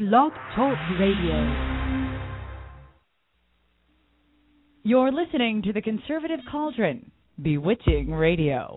Blog Talk Radio. You're listening to the Conservative Cauldron, Bewitching Radio.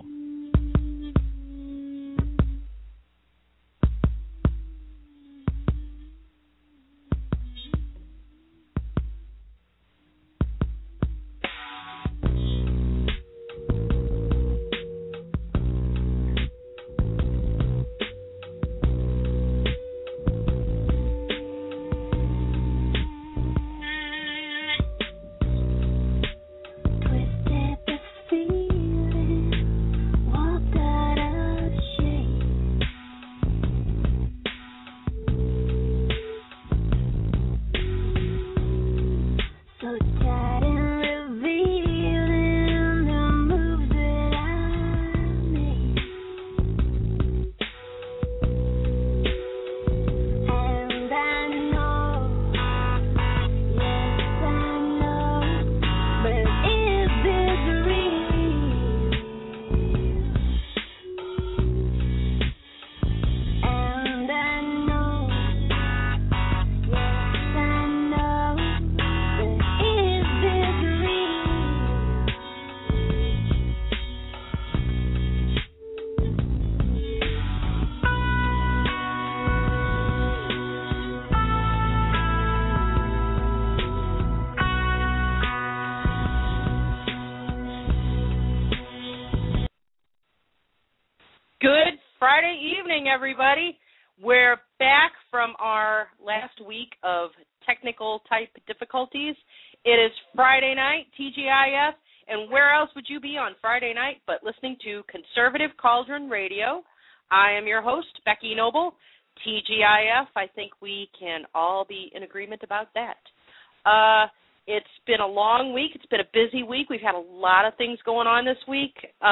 Good Friday evening, everybody. We're back from our last week of technical type difficulties. It is Friday night, TGIF, and where else would you be on Friday night but listening to Conservative Cauldron Radio? I am your host, Becky Noble, TGIF. I think we can all be in agreement about that. It's been a long week. It's been a busy week. We've had a lot of things going on this week.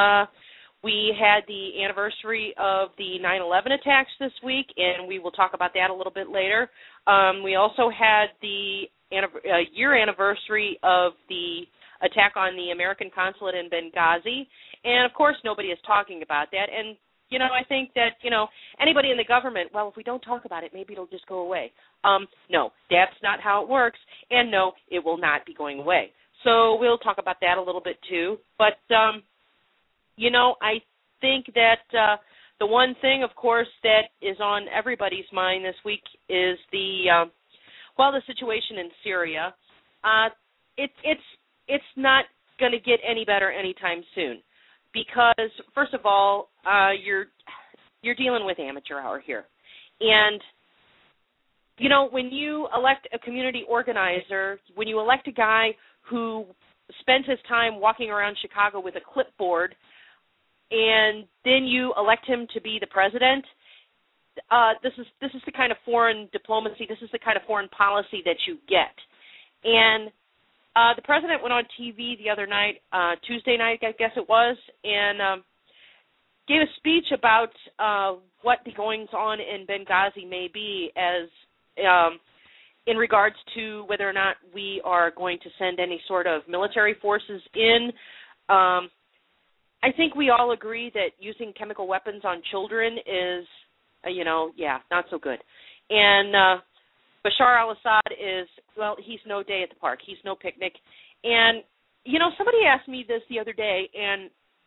We had the anniversary of the 9/11 attacks this week, and we will talk about that a little bit later. We also had the year anniversary of the attack on the American consulate in Benghazi, and, of course, nobody is talking about that. And, I think that, anybody in the government, well, if we don't talk about it, maybe it'll just go away. No, that's not how it works, and no, it will not be going away. So we'll talk about that a little bit, too. But, I think that the one thing, of course, that is on everybody's mind this week is the situation in Syria. It's not going to get any better anytime soon because, first of all, you're dealing with amateur hour here. And, when you elect a community organizer, when you elect a guy who spends his time walking around Chicago with a clipboard, and then you elect him to be the president, this is the kind of foreign diplomacy, this is the kind of foreign policy that you get. And the president went on TV the other night, Tuesday night, I guess it was, and gave a speech about what the goings-on in Benghazi may be as in regards to whether or not we are going to send any sort of military forces in. I think we all agree that using chemical weapons on children is, not so good. And Bashar al-Assad is, he's no day at the park. He's no picnic. And, somebody asked me this the other day, and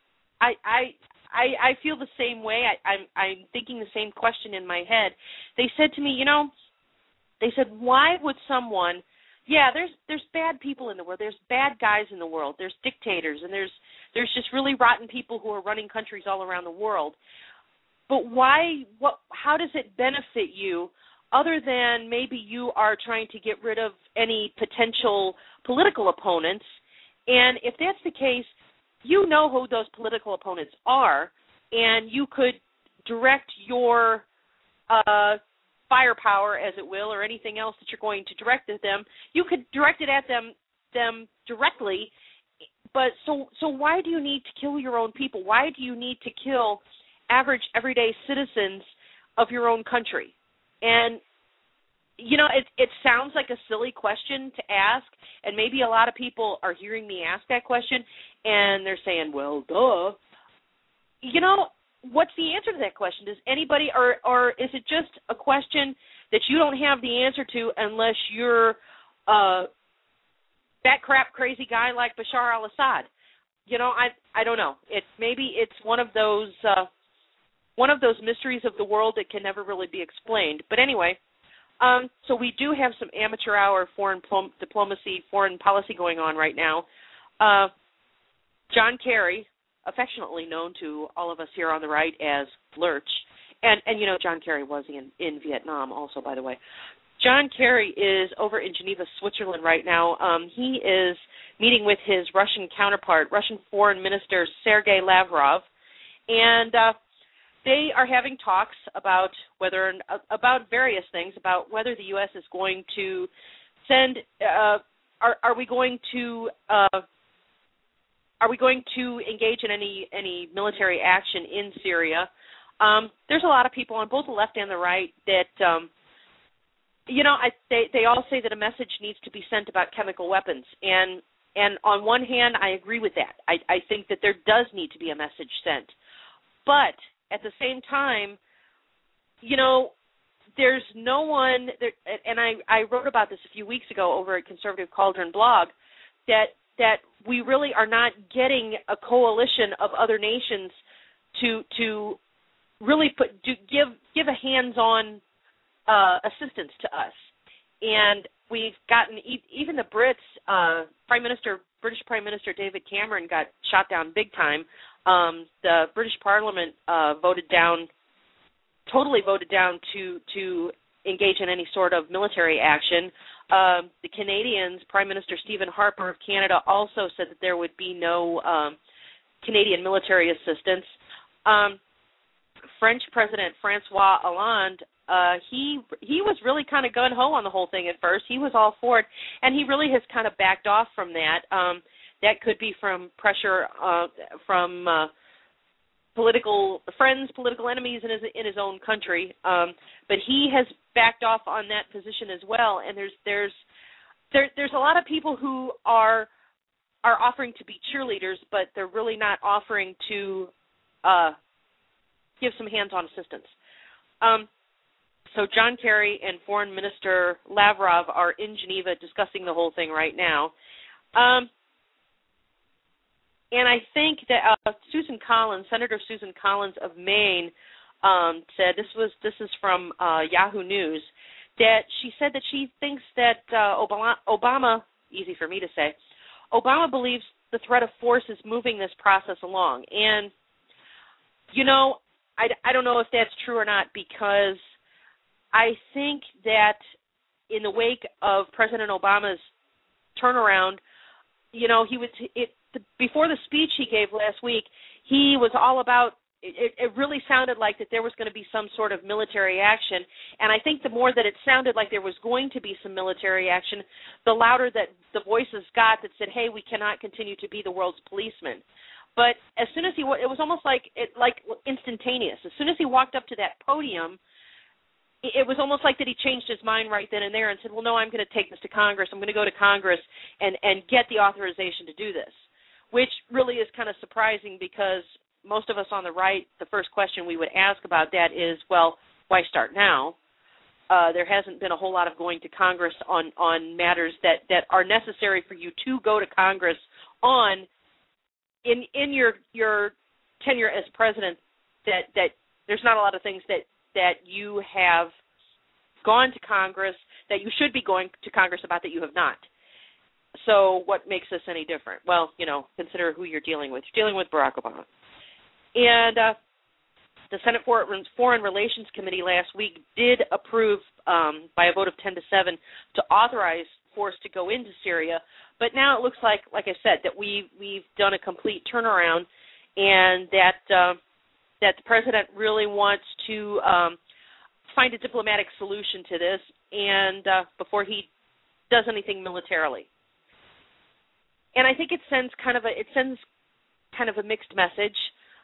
I feel the same way. I'm thinking the same question in my head. They said to me, why would someone... Yeah, there's bad people in the world. There's bad guys in the world. There's dictators, and there's just really rotten people who are running countries all around the world. But why? How does it benefit you, other than maybe you are trying to get rid of any potential political opponents? And if that's the case, you know who those political opponents are, and you could direct your firepower, as it will, or anything else that you're going to direct at them, you could direct it at them directly. But so why do you need to kill your own people? Why do you need to kill average, everyday citizens of your own country? And, it sounds like a silly question to ask, and maybe a lot of people are hearing me ask that question, and they're saying, well, duh. What's the answer to that question? Does anybody, or is it just a question that you don't have the answer to unless you're that crap crazy guy like Bashar al-Assad. I don't know. Maybe it's one of those mysteries of the world that can never really be explained. But anyway, so we do have some amateur hour foreign diplomacy, foreign policy going on right now. John Kerry, affectionately known to all of us here on the right as Lurch, and John Kerry was in Vietnam also, by the way. John Kerry is over in Geneva, Switzerland right now. He is meeting with his Russian counterpart, Russian Foreign Minister Sergei Lavrov, and they are having talks about various things, about whether the U.S. is going to send. Are we going to engage in any military action in Syria? There's a lot of people on both the left and the right that. They all say that a message needs to be sent about chemical weapons, and on one hand, I agree with that. I think that there does need to be a message sent, but at the same time, there's no one there, and I wrote about this a few weeks ago over at Conservative Cauldron blog, that we really are not getting a coalition of other nations to really give a hands-on assistance to us. And we've gotten, even the Brits, British Prime Minister David Cameron got shot down big time. The British Parliament totally voted down to engage in any sort of military action. The Canadians, Prime Minister Stephen Harper of Canada, also said that there would be no Canadian military assistance. French President Francois Hollande, he was really kind of gun-ho on the whole thing at first. He was all for it, and he really has kind of backed off from that. That could be from pressure from political friends, political enemies in his own country. But he has backed off on that position as well. And there's a lot of people who are offering to be cheerleaders, but they're really not offering to give some hands-on assistance. So John Kerry and Foreign Minister Lavrov are in Geneva discussing the whole thing right now. And I think that Susan Collins, Senator Susan Collins of Maine, said, this is from Yahoo News, that she said that she thinks that Obama, easy for me to say, Obama believes the threat of force is moving this process along. And, I don't know if that's true or not, because I think that in the wake of President Obama's turnaround, before the speech he gave last week, he was all about, it really sounded like that there was going to be some sort of military action. And I think the more that it sounded like there was going to be some military action, the louder that the voices got that said, hey, we cannot continue to be the world's policeman. But as soon as it was almost like instantaneous. As soon as he walked up to that podium, it was almost like that he changed his mind right then and there and said, well, no, I'm going to take this to Congress. I'm going to go to Congress and get the authorization to do this, which really is kind of surprising, because most of us on the right, the first question we would ask about that is, well, why start now? There hasn't been a whole lot of going to Congress on matters that are necessary for you to go to Congress on in your tenure as president, that there's not a lot of things that you have gone to Congress, that you should be going to Congress about, that you have not. So what makes this any different? Well, consider who you're dealing with. You're dealing with Barack Obama. And the Senate Foreign Relations Committee last week did approve, by a vote of 10-7, to authorize force to go into Syria. But now it looks like I said, that we've done a complete turnaround, and that the president really wants to find a diplomatic solution to this, and before he does anything militarily. And I think it sends kind of a mixed message.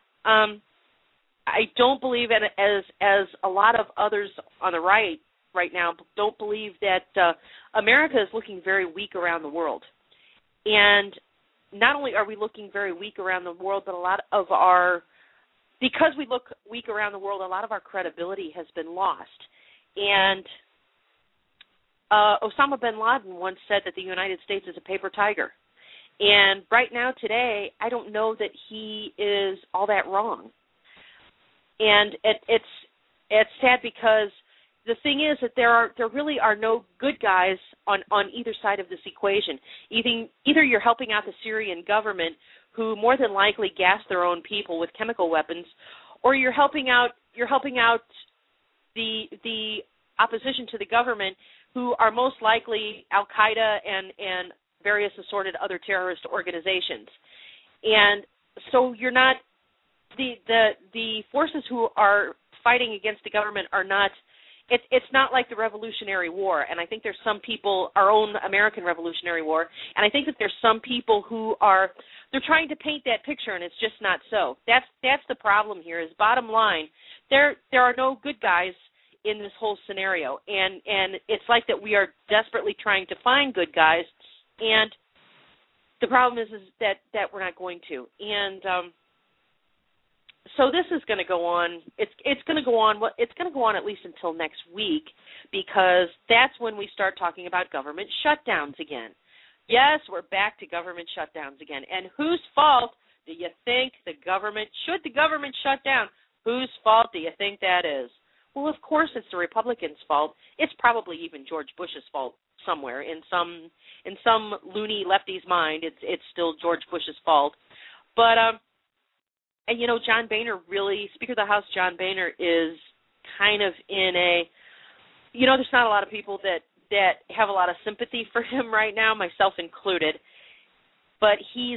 I don't believe, as a lot of others on the right now don't believe, that America is looking very weak around the world. And not only are we looking very weak around the world, but because we look weak around the world, a lot of our credibility has been lost. And Osama bin Laden once said that the United States is a paper tiger. And right now, today, I don't know that he is all that wrong. And it's sad because the thing is that there really are no good guys on either side of this equation. Either you're helping out the Syrian government, who more than likely gas their own people with chemical weapons, or you're helping out the opposition to the government, who are most likely Al Qaeda and various assorted other terrorist organizations. And so you're not the forces who are fighting against the government are not. It's not like the Revolutionary War, and I think there's some people, our own American Revolutionary War, and I think that there's some people who they're trying to paint that picture, and it's just not so. That's the problem here. Is bottom line, there are no good guys in this whole scenario, and it's like that we are desperately trying to find good guys, and the problem is that we're not going to, and so this is going to go on. It's going to go on. It's going to go on at least until next week, because that's when we start talking about government shutdowns again. Yes, we're back to government shutdowns again. And whose fault do you think should the government shut down? Whose fault do you think that is? Well, of course it's the Republicans' fault. It's probably even George Bush's fault somewhere in some loony lefty's mind. It's still George Bush's fault. But and, John Boehner Speaker of the House John Boehner is kind of in there's not a lot of people that have a lot of sympathy for him right now, myself included. But he's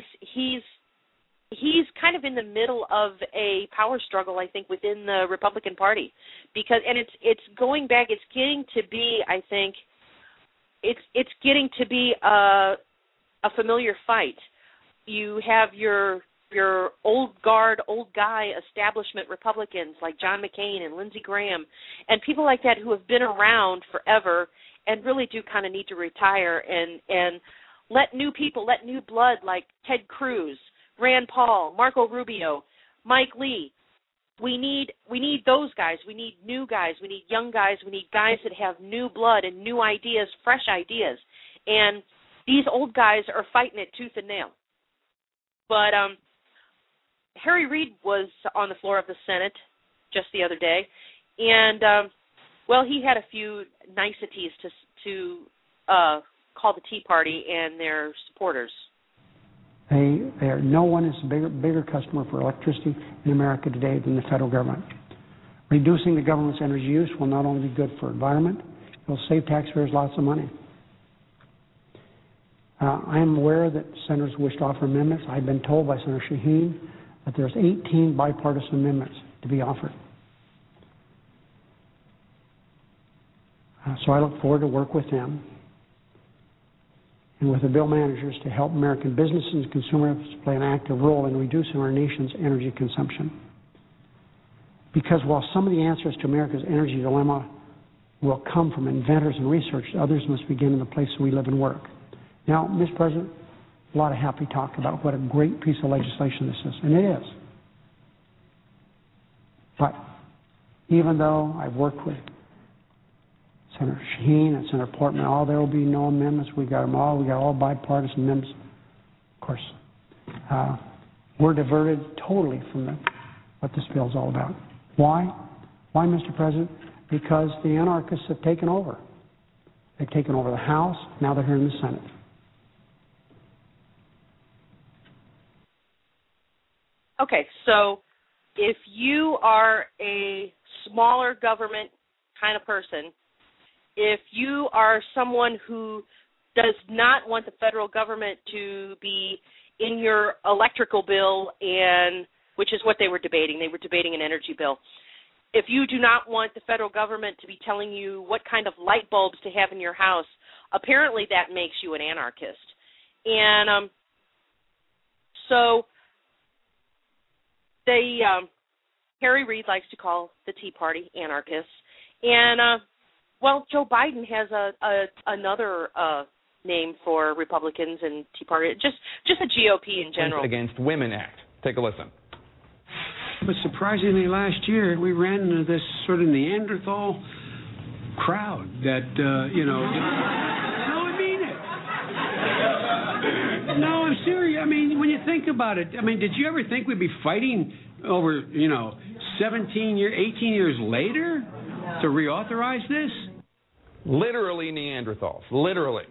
kind of in the middle of a power struggle, I think, within the Republican Party. And it's going back, it's getting to be, I think, it's getting to be a familiar fight. You have your old guy establishment Republicans like John McCain and Lindsey Graham and people like that who have been around forever and really do kind of need to retire and let new people, let new blood like Ted Cruz, Rand Paul, Marco Rubio, Mike Lee. We need those guys. We need new guys. We need young guys. We need guys that have new blood and new ideas, fresh ideas. And these old guys are fighting it tooth and nail. But Harry Reid was on the floor of the Senate just the other day, and he had a few niceties to call the Tea Party and their supporters. No one is a bigger customer for electricity in America today than the federal government. Reducing the government's energy use will not only be good for the environment, it will save taxpayers lots of money. I am aware that senators wish to offer amendments. I've been told by Senator Shaheen that there's 18 bipartisan amendments to be offered. So I look forward to work with them and with the bill managers to help American businesses and consumers play an active role in reducing our nation's energy consumption. Because while some of the answers to America's energy dilemma will come from inventors and research, others must begin in the places we live and work. Now, Mr. President, a lot of happy talk about what a great piece of legislation this is, and it is. But even though I've worked with Senator Shaheen and Senator Portman, there will be no amendments. We got them all. We got all bipartisan amendments. Of course, we're diverted totally from what this bill is all about. Why? Why, Mr. President? Because the anarchists have taken over. They've taken over the House. Now they're here in the Senate. Okay, so if you are a smaller government kind of person, if you are someone who does not want the federal government to be in your electrical bill, and which is what they were debating an energy bill. If you do not want the federal government to be telling you what kind of light bulbs to have in your house, apparently that makes you an anarchist. And so Harry Reid likes to call the Tea Party anarchists. And, Joe Biden has another name for Republicans and Tea Party, just a GOP in general. Against Women Act. Take a listen. But surprisingly, last year we ran into this sort of Neanderthal crowd that, No, I mean it. No, I'm serious. I mean, when you think about it, did you ever think we'd be fighting over, 18 years later to reauthorize this? Literally Neanderthals. Literally.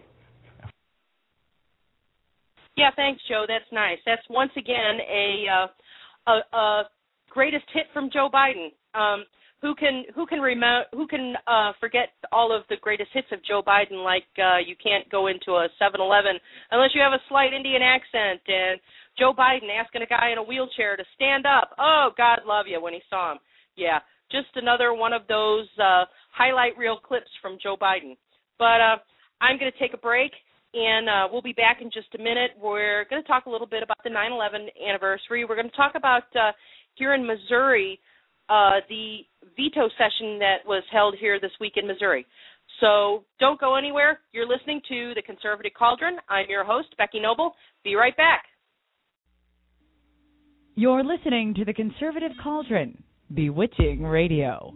Yeah, thanks, Joe. That's nice. That's once again a greatest hit from Joe Biden. Who can forget all of the greatest hits of Joe Biden? Like you can't go into a 7-Eleven unless you have a slight Indian accent, and Joe Biden asking a guy in a wheelchair to stand up. Oh, God love you when he saw him. Yeah, just another one of those highlight reel clips from Joe Biden. But I'm going to take a break. And we'll be back in just a minute. We're going to talk a little bit about the 9/11 anniversary. We're going to talk about here in Missouri, the veto session that was held here this week in Missouri. So don't go anywhere. You're listening to The Conservative Cauldron. I'm your host, Becky Noble. Be right back. You're listening to The Conservative Cauldron, Bewitching Radio.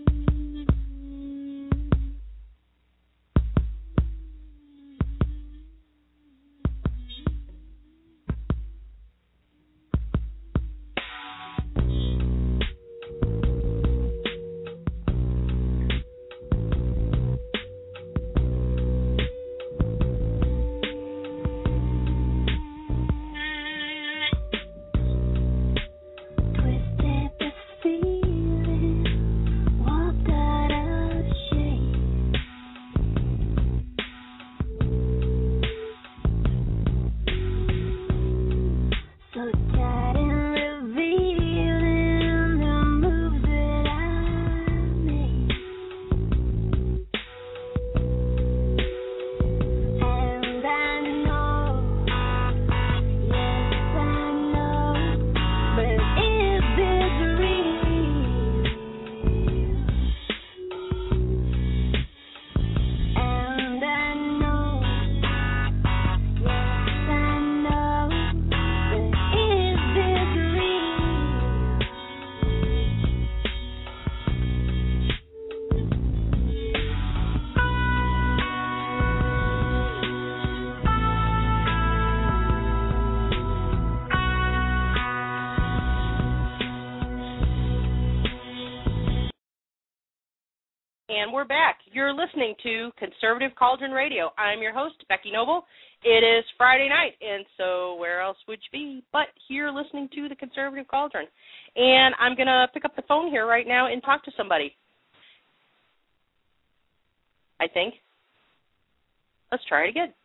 And we're back. You're listening to Conservative Cauldron Radio. I'm your host, Becky Noble. It is Friday night, and so where else would you be but here listening to the Conservative Cauldron? And I'm going to pick up the phone here right now and talk to somebody, I think. Let's try it again.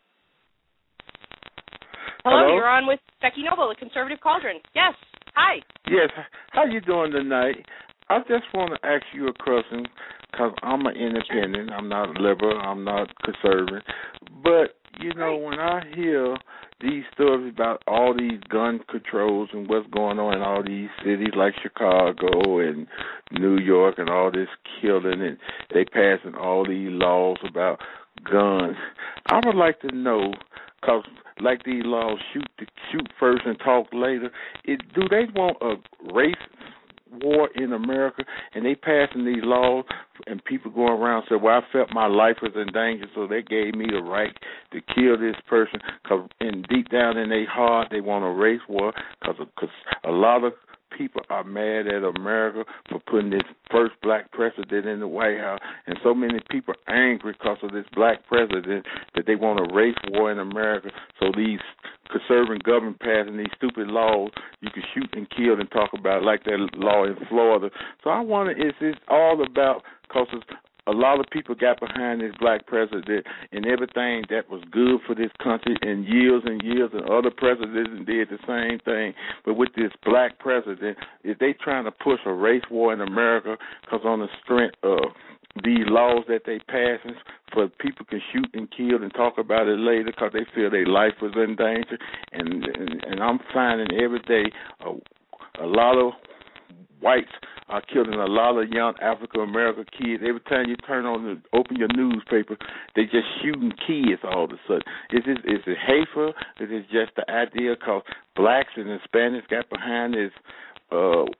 Hello, you're on with Becky Noble, the Conservative Cauldron. Yes, hi. Yes, how you doing tonight? I just want to ask you a question because I'm an independent. I'm not liberal. I'm not conservative. But, when I hear these stories about all these gun controls and what's going on in all these cities like Chicago and New York and all this killing, and they passing all these laws about guns, I would like to know, because like these laws, shoot first and talk later, do they want a race war in America, and they passing these laws, and people going around say, well, I felt my life was in danger, so they gave me the right to kill this person, because deep down in their heart, they want a race war, because a lot of people are mad at America for putting this first black president in the White House, and so many people are angry because of this black president that they want a race war in America. So these conservative government passing these stupid laws, you can shoot and kill and talk about it, like that law in Florida. So I wonder, is this all about, because a lot of people got behind this black president and everything that was good for this country and years, and other presidents did the same thing. But with this black president, is they trying to push a race war in America because on the strength of these laws that they passing for people can shoot and kill and talk about it later because they feel their life was in danger. And I'm finding every day a lot of whites are killing a lot of young African-American kids. Every time you open your newspaper, they just shooting kids all of a sudden. Is it hateful? Is it just the idea because blacks and Hispanics got behind this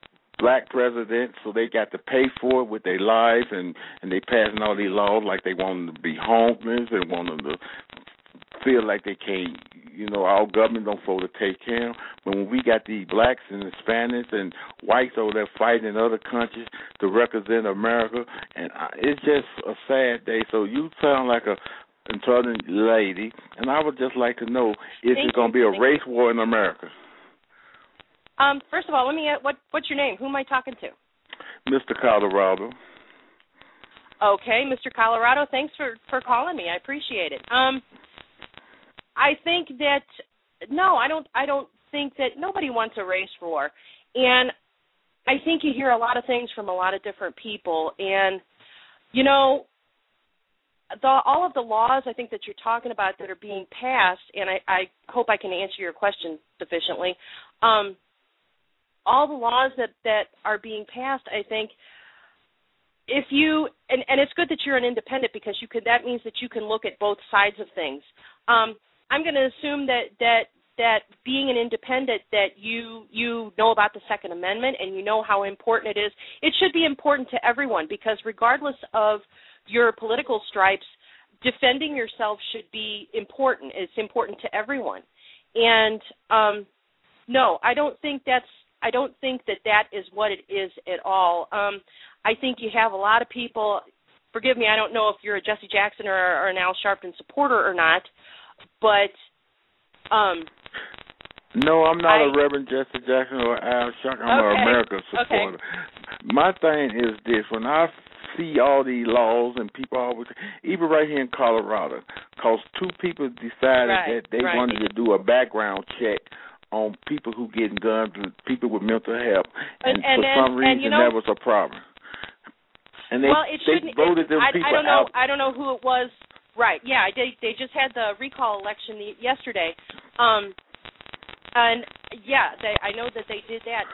black president, so they got to pay for it with their lives, and they passing all these laws like they want them to be homeless, they want them to feel like they can't, our government don't afford to take care of them. But when we got these blacks and Hispanics and whites over there fighting in other countries to represent America, and it's just a sad day. So you sound like a intelligent lady, and I would just like to know, is it going to be a race war in America? First of all, let me ask, what's your name? Who am I talking to? Mr. Colorado. Okay, Mr. Colorado, thanks for calling me. I appreciate it. I think that I don't think that nobody wants a race war, and I think you hear a lot of things from a lot of different people, and all of the laws I think that you're talking about that are being passed, and I hope I can answer your question sufficiently. All the laws that are being passed, I think, if you and it's good that you're an independent because that means that you can look at both sides of things. I'm going to assume that being an independent, that you know about the Second Amendment and you know how important it is. It should be important to everyone because regardless of your political stripes, defending yourself should be important. It's important to everyone. And no, I don't think that is what it is at all. I think you have a lot of people. Forgive me, I don't know if you're a Jesse Jackson or an Al Sharpton supporter or not, but no, I'm not a Reverend Jesse Jackson or Al Sharpton. I'm an America supporter. Okay. My thing is this: when I see all these laws and people always, even right here in Colorado, because two people decided that they wanted to do a background check on people who getting guns and people with mental health, and for some reason that was a problem. And they voted them people out. I don't know who it was. Right? Yeah, they just had the recall election yesterday, and yeah, I know that they did that.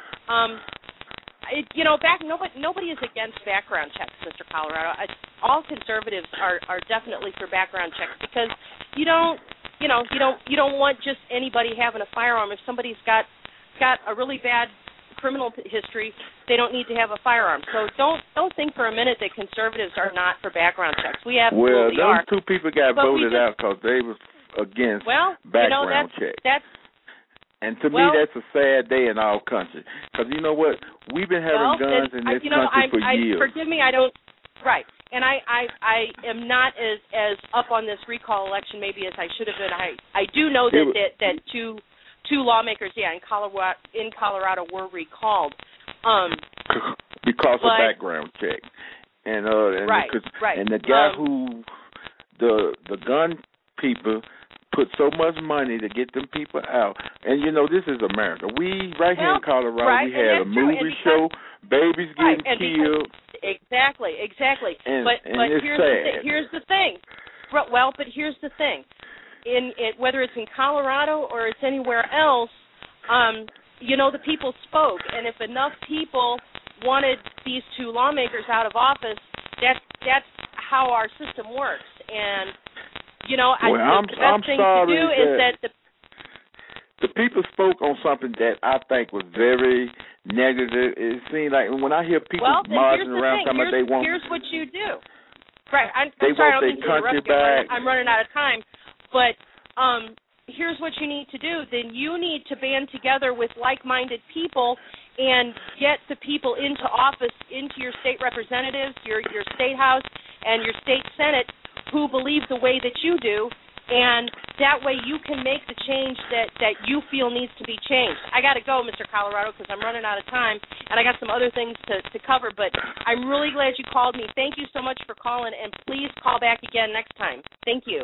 Nobody is against background checks, Mr. Colorado. All conservatives are definitely for background checks because you don't want just anybody having a firearm. If somebody's got a really bad criminal history, they don't need to have a firearm. So don't think for a minute that conservatives are not for background checks. We absolutely are. Well, those two people got voted out because they was against background checks. And to me, that's a sad day in our country. Because you know what? We've been having guns in this country for years. Forgive me, I don't. Right. And I am not as up on this recall election maybe as I should have been. I do know that two lawmakers, in Colorado were recalled. Because of background check. And the guy who the gun people put so much money to get them people out. And this is America. We here in Colorado we had a movie show, babies getting killed. Exactly. But here's the thing. Well, but here's the thing. Whether it's in Colorado or it's anywhere else, the people spoke, and if enough people wanted these two lawmakers out of office, that's how our system works. And the best thing to do is that the people spoke on something that I think was very negative. It seemed like when I hear people marching around talking about they want. Here's what you do. Right. I'm sorry, I don't mean to interrupt you. I'm running out of time. But here's what you need to do. Then you need to band together with like-minded people and get the people into office, into your state representatives, your state house, and your state senate who believe the way that you do, and that way you can make the change that you feel needs to be changed. I got to go, Mr. Colorado, because I'm running out of time, and I got some other things to cover, but I'm really glad you called me. Thank you so much for calling, and please call back again next time. Thank you.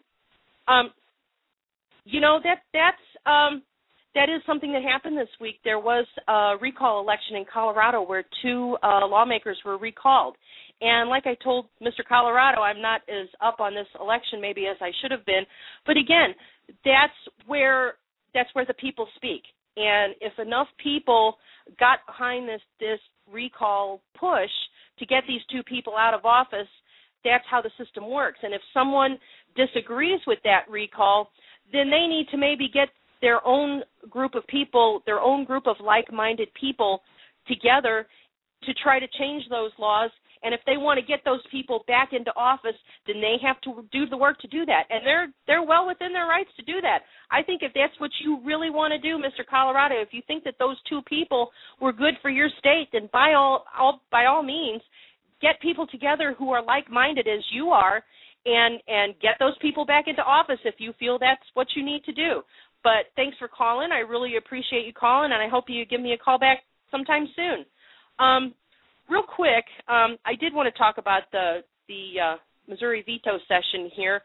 That is something that happened this week. There was a recall election in Colorado where two lawmakers were recalled. And like I told Mr. Colorado, I'm not as up on this election maybe as I should have been. But again, that's where the people speak. And if enough people got behind this recall push to get these two people out of office, that's how the system works. And if someone disagrees with that recall, then they need to maybe get their own group of people, their own group of like-minded people together to try to change those laws. And if they want to get those people back into office, then they have to do the work to do that. And they're well within their rights to do that. I think if that's what you really want to do, Mr. Colorado, if you think that those two people were good for your state, then by all means, get people together who are like-minded as you are, and get those people back into office if you feel that's what you need to do. But thanks for calling. I really appreciate you calling, and I hope you give me a call back sometime soon. Real quick, I did want to talk about the Missouri veto session here.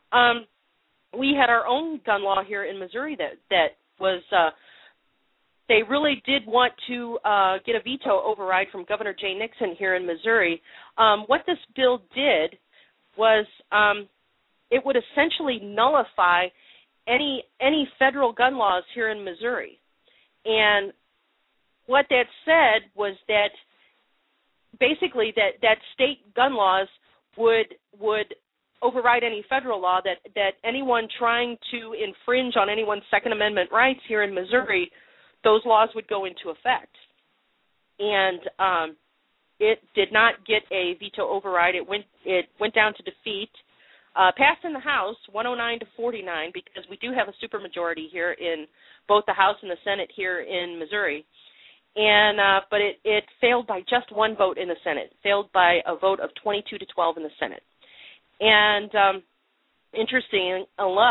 We had our own gun law here in Missouri that was they really did want to get a veto override from Governor Jay Nixon here in Missouri. What this bill did was it would essentially nullify any federal gun laws here in Missouri. And what that said was that basically that state gun laws would override any federal law, that anyone trying to infringe on anyone's Second Amendment rights here in Missouri, those laws would go into effect. And it did not get a veto override. It went down to defeat. Passed in the House 109 to 49 because we do have a supermajority here in both the House and the Senate here in Missouri. And but it failed by just one vote in the Senate. Failed by a vote of 22 to 12 in the Senate. And interestingly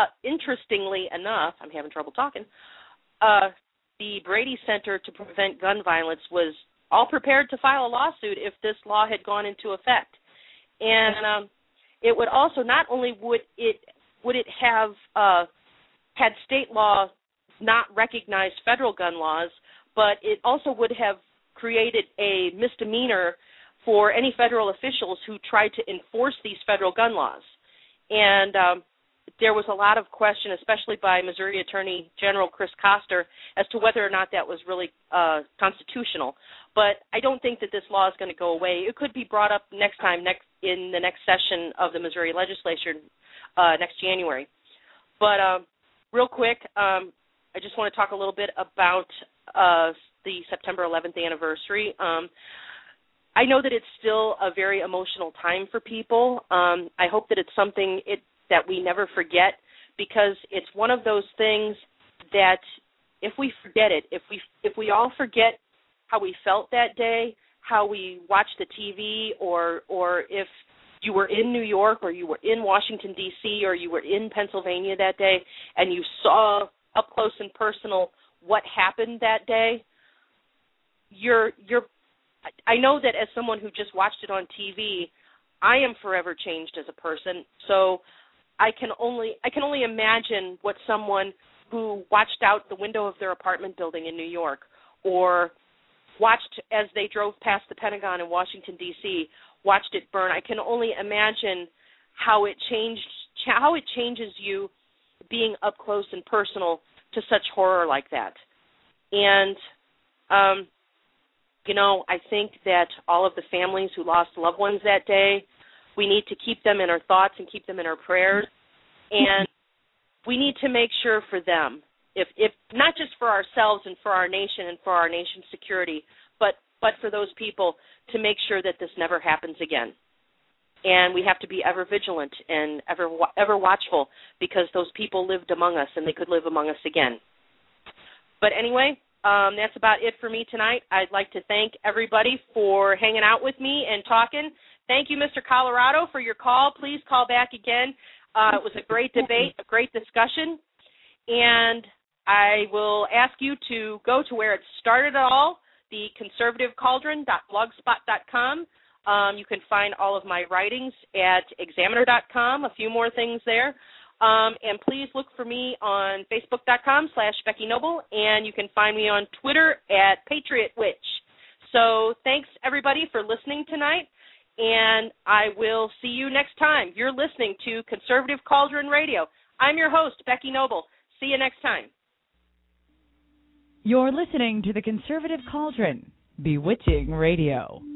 enough, I'm having trouble talking. The Brady Center to Prevent Gun Violence was all prepared to file a lawsuit if this law had gone into effect. And it would also, not only would it have had state law not recognize federal gun laws, but it also would have created a misdemeanor for any federal officials who tried to enforce these federal gun laws. And there was a lot of question, especially by Missouri Attorney General Chris Koster, as to whether or not that was really constitutional. But I don't think that this law is going to go away. It could be brought up in the next session of the Missouri legislature next January. But real quick, I just want to talk a little bit about the September 11th anniversary. I know that it's still a very emotional time for people. I hope that it's something that we never forget, because it's one of those things that if we forget it, if we all forget how we felt that day, how we watched the TV, or if you were in New York or you were in Washington, D.C., or you were in Pennsylvania that day and you saw up close and personal what happened that day, I know that as someone who just watched it on TV, I am forever changed as a person. So I can only imagine what someone who watched out the window of their apartment building in New York, or watched as they drove past the Pentagon in Washington, D.C., watched it burn. I can only imagine how it changes you being up close and personal to such horror like that. And, I think that all of the families who lost loved ones that day, we need to keep them in our thoughts and keep them in our prayers. And we need to make sure for them, if not just for ourselves and for our nation and for our nation's security, but for those people, to make sure that this never happens again. And we have to be ever vigilant and ever watchful, because those people lived among us and they could live among us again. But anyway, that's about it for me tonight. I'd like to thank everybody for hanging out with me and talking. Thank you, Mr. Colorado, for your call. Please call back again. It was a great debate, a great discussion. And I will ask you to go to where it started all, the conservativecauldron.blogspot.com. You can find all of my writings at examiner.com, a few more things there. And please look for me on facebook.com/Becky Noble, and you can find me on Twitter at Patriot Witch. So thanks, everybody, for listening tonight, and I will see you next time. You're listening to Conservative Cauldron Radio. I'm your host, Becky Noble. See you next time. You're listening to the Conservative Cauldron, Bewitching Radio.